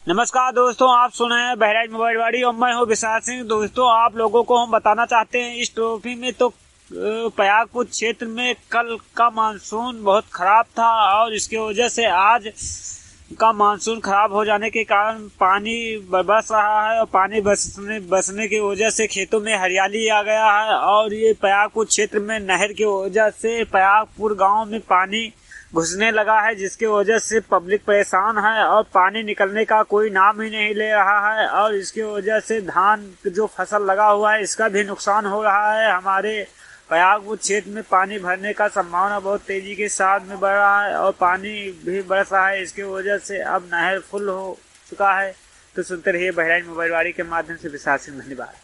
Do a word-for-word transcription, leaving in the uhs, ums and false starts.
नमस्कार दोस्तों, आप सुन रहे हैं बहराइच मोबाइल वाड़ी और मैं हूं विशाल सिंह। दोस्तों, आप लोगों को हम बताना चाहते हैं इस ट्रॉफी में तो प्रयागपुर क्षेत्र में कल का मानसून बहुत खराब था और इसकी वजह से आज का मानसून खराब हो जाने के कारण पानी बरस रहा है और पानी बरसने बरसने की वजह से खेतों में हरियाली आ गया है और ये प्रयागपुर क्षेत्र में नहर की वजह से प्रयागपुर गांव में पानी घुसने लगा है, जिसकी वजह से पब्लिक परेशान है और पानी निकलने का कोई नाम ही नहीं ले रहा है और इसकी वजह से धान जो फसल लगा हुआ है इसका भी नुकसान हो रहा है। हमारे प्रयागपुर क्षेत्र में पानी भरने का संभावना बहुत तेजी के साथ में बढ़ रहा है और पानी भी बरस रहा है। इसकी वजह से अब नहर फुल हो चुका है। तो सुनते रहिए बहराइच मोबाइल वाड़ी के माध्यम से विशाल सिंह। धन्यवाद।